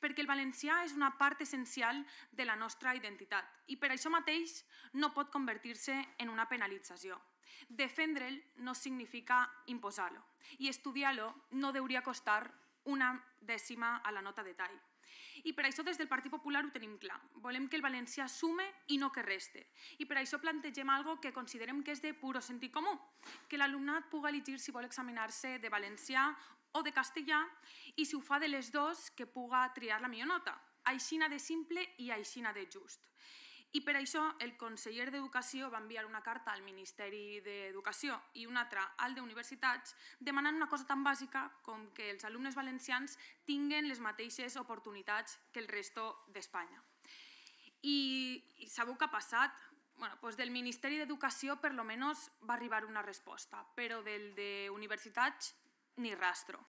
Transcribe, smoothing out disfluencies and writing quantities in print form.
perquè el valencià és una part essencial de la nostra identitat i per això mateix no pot convertir-se en una penalització. Defendre'l no significa imposar-lo i estudiar-lo no hauria costar una dècima a la nota de tall. I per això des del Partit Popular ho tenim clar. Volem que el valencià sume i no que reste. I per això plantegem alguna cosa que considerem que és de puro sentit comú, que l'alumnat pugui elegir si vol examinar-se de valencià o de castellà i si ho fa de les dues que pugui triar la millor nota. Aixina de simple i aixina de just. I per això el conseller d'Educació va enviar una carta al Ministeri d'Educació i una altra al d'Universitats demanant una cosa tan bàsica com que els alumnes valencians tinguen les mateixes oportunitats que el resto d'Espanya. I sabeu què ha passat? Del Ministeri d'Educació per almenys va arribar una resposta, però del d'Universitats ni rastro.